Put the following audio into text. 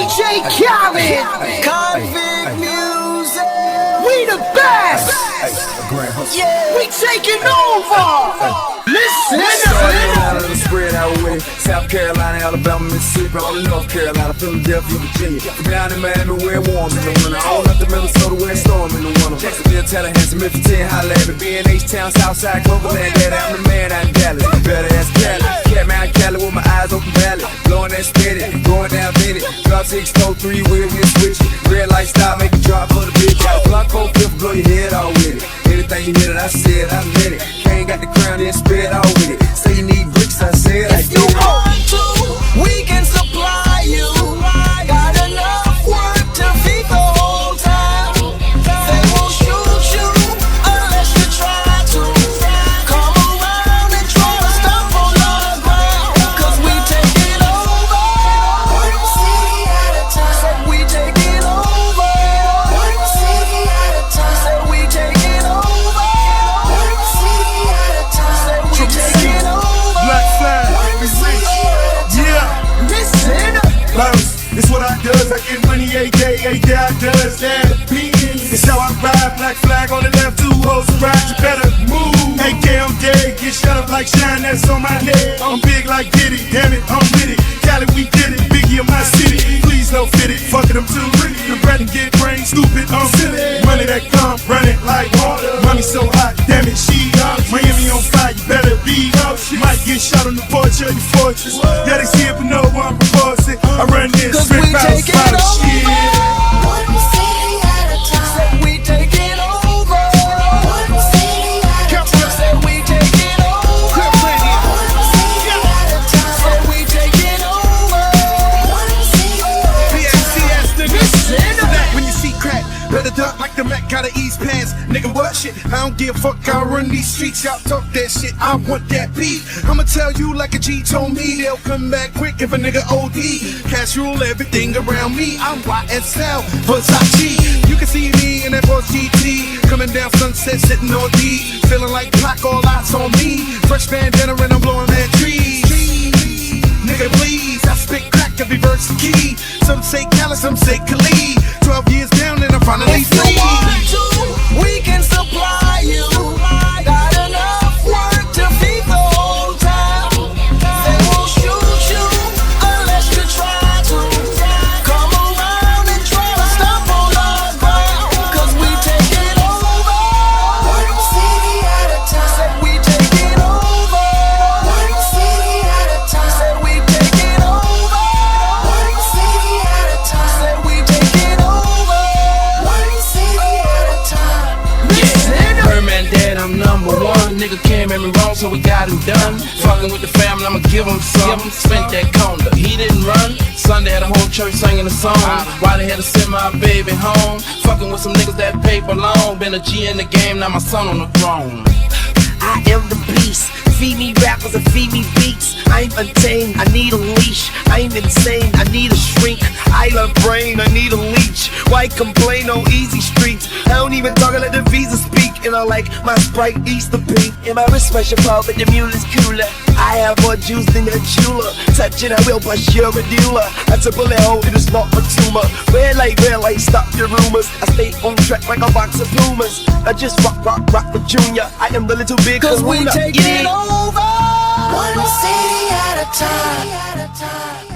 DJ Khaled, Convict music. we the best. Yeah. We taking over. Listen Out of the spread out with it. South Carolina, Alabama, Mississippi, all in North Carolina, Philadelphia, Virginia. From down in Miami, where it's warm in the winter. All up to Minnesota, where it's storm in the winter. Jacksonville, Tallahassee, Memphis, 10, holla at me. B&H Town, Southside, Cloverland, Daddy, I'm the man out in Dallas. Better ass Cali, Catman Cali with my eyes open valley. Blowing that steady, going down Benny. Drop 6, toe 3, wheel hit switch it. Red light stop, make it drop for the bitch. Got a block 4, 5th, blow your head all with it. Anything you hit it, I said, I let it. Can't got the crown, then spit all with it. Say you need bricks, I said, I If did you it. want to, we can supply you. Got enough work to feed the whole town. They won't shoot you unless you try to. Come around and try to stop on our ground. Cause we taking over. One city at a time. Said we taking over. One city at a time. Said we taking over. One city at a time. Said we taking over. Black flag, yeah. Listen Bounce, it's what I does. I get money a day I does that. It's how I ride. Black flag on the left, 2 hoes to ride. You better move. AK on dead, get shut up like shine. That's on my head. I'm big like Diddy, damn it, I'm with it. Cali, we did it. Biggie in my city. Please don't fit it. Fuck it, I'm too pretty. The bread and get brain stupid. I'm silly. Money that come, run it like water. Money so hot, damn it, she up. Miami on fire, you better be up. You might get shot on the porch of your fortress. Yeah, they see it, but no one reports it. I run this, Cause spit we bounce, taking spot over. shit. One city at a time. Said we taking over. One city at a time. Said we taking over. One city at a time. Said we taking over. One city at a time. Listen, when you see crack, better duck like the Mac got East pants. Nigga, what shit? I don't give a fuck, I run these streets. Y'all talk that shit, I want that beat. I'ma tell you like a G told me, they'll come back quick if a nigga OD. Cash rule everything around me, I'm YSL, Versace. You can see me in that Porsche GT, coming down Sunset, sitting on D. Feeling like Pac, all eyes on me. Fresh bandana and I'm blowing that trees. Nigga, please, I spit crack every verse key. Some say Cali, some say Khalid. 12 years down and I'm finally If you free. want to, we can supply you. Got enough work to feed the whole town. They won't shoot you unless you try to. Come around and try to stop on our ground. Cause we taking over. One city at a time. Said we taking over. One city at a time. Said we taking over. One city at a time. Said we taking over. One city at a time. Herman dead, I'm #1. Nigga came at me wrong, so we got him done. Fucking with the family, I'ma give him some. Spent that corner, he didn't run. Sunday had a whole church singing a song. Why they had to send my baby home? Fucking with some niggas that paper long. Been a G in the game, now my son on the throne. I am the beast. Feed me rappers and feed me beats. I'm untamed, I need a leash. I'm insane, I need a shrink. I love brain, I need a leech. Why complain on easy streets? I don't even talk, I let the visa speak. And I like my Sprite Easter pink. And my wrist special pop, but the mule is cooler. I have more juice than a jeweler. Touching, I will bust your medulla. That's a bullet hole, it is not a tumor. Red light, stop your rumors. I stay on track like a box of Pumas. I just rock with Junior. I am the little big Cause we kahuna. taking Yeah. over. One city at a time.